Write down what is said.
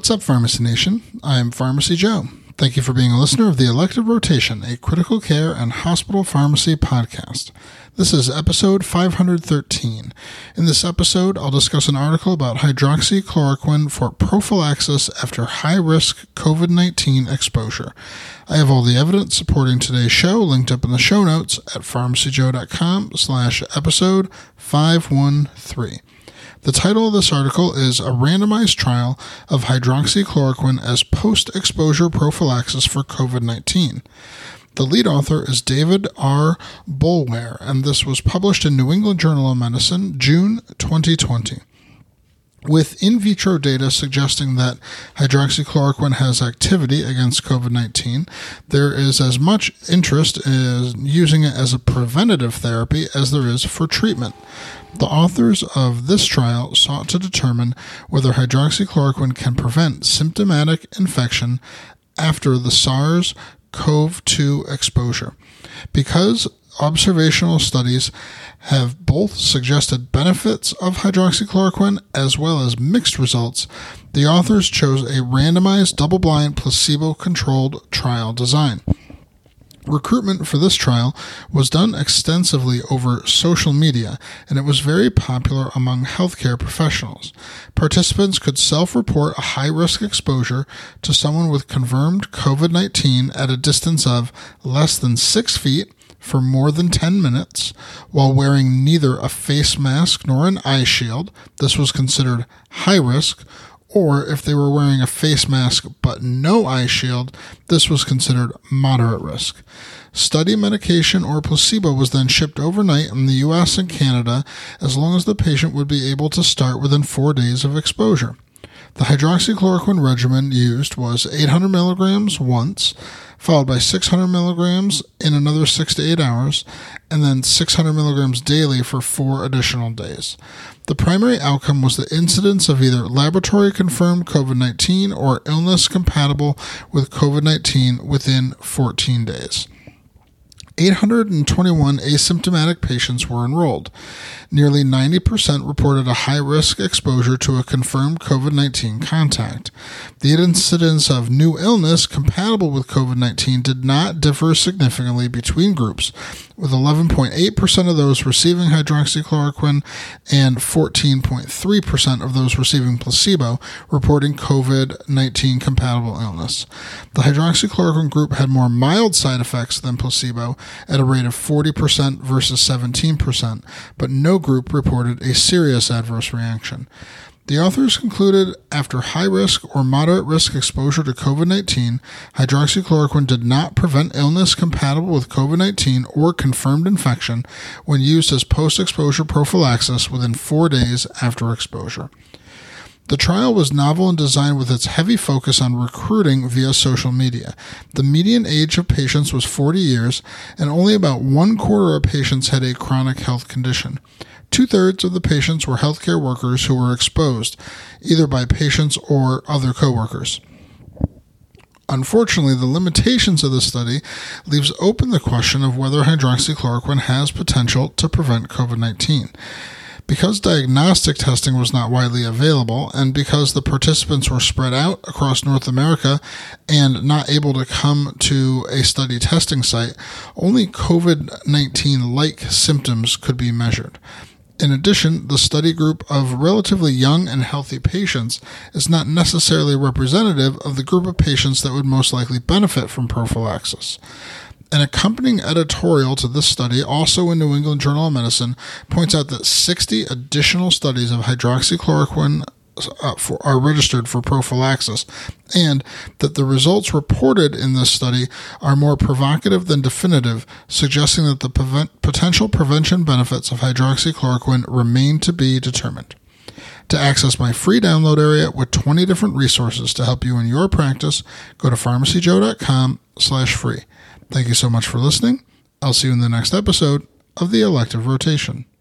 What's up, Pharmacy Nation? I'm Pharmacy Joe. Thank you for being a listener of the Elective Rotation, a critical care and hospital pharmacy podcast. This is episode 513. In this episode, I'll discuss an article about hydroxychloroquine for prophylaxis after high-risk COVID-19 exposure. I have all the evidence supporting today's show linked up in the show notes at pharmacyjoe.com/episode 513. The title of this article is A Randomized Trial of Hydroxychloroquine as Post-Exposure Prophylaxis for COVID-19. The lead author is David R. Boulware, and this was published in New England Journal of Medicine, June 2020. With in vitro data suggesting that hydroxychloroquine has activity against COVID-19, there is as much interest in using it as a preventative therapy as there is for treatment. The authors of this trial sought to determine whether hydroxychloroquine can prevent symptomatic infection after the SARS-CoV-2 exposure. Because observational studies have both suggested benefits of hydroxychloroquine as well as mixed results, the authors chose a randomized, double-blind, placebo-controlled trial design. Recruitment for this trial was done extensively over social media, and it was very popular among healthcare professionals. Participants could self-report a high-risk exposure to someone with confirmed COVID-19 at a distance of less than 6 feet for more than 10 minutes while wearing neither a face mask nor an eye shield. This was considered high risk. Or if they were wearing a face mask but no eye shield, this was considered moderate risk. Study medication or placebo was then shipped overnight in the U.S. and Canada as long as the patient would be able to start within 4 days of exposure. The hydroxychloroquine regimen used was 800 milligrams once, followed by 600 milligrams in another 6 to 8 hours, and then 600 milligrams daily for 4 additional days. The primary outcome was the incidence of either laboratory-confirmed COVID-19 or illness compatible with COVID-19 within 14 days. 821 asymptomatic patients were enrolled. Nearly 90% reported a high-risk exposure to a confirmed COVID-19 contact. The incidence of new illness compatible with COVID-19 did not differ significantly between groups, with 11.8% of those receiving hydroxychloroquine and 14.3% of those receiving placebo reporting COVID-19 compatible illness. The hydroxychloroquine group had more mild side effects than placebo at a rate of 40% versus 17%, but no group reported a serious adverse reaction. The authors concluded after high-risk or moderate-risk exposure to COVID-19, hydroxychloroquine did not prevent illness compatible with COVID-19 or confirmed infection when used as post-exposure prophylaxis within 4 days after exposure. The trial was novel and designed with its heavy focus on recruiting via social media. The median age of patients was 40 years, and only about 1/4 of patients had a chronic health condition. 2/3 of the patients were healthcare workers who were exposed, either by patients or other coworkers. Unfortunately, the limitations of the study leaves open the question of whether hydroxychloroquine has potential to prevent COVID-19. Because diagnostic testing was not widely available, and because the participants were spread out across North America and not able to come to a study testing site, only COVID-19-like symptoms could be measured. In addition, the study group of relatively young and healthy patients is not necessarily representative of the group of patients that would most likely benefit from prophylaxis. An accompanying editorial to this study, also in New England Journal of Medicine, points out that 60 additional studies of hydroxychloroquine are registered for prophylaxis, and that the results reported in this study are more provocative than definitive, suggesting that the potential prevention benefits of hydroxychloroquine remain to be determined. To access my free download area with 20 different resources to help you in your practice, go to pharmacyjoe.com/free. Thank you so much for listening. I'll see you in the next episode of the Elective Rotation.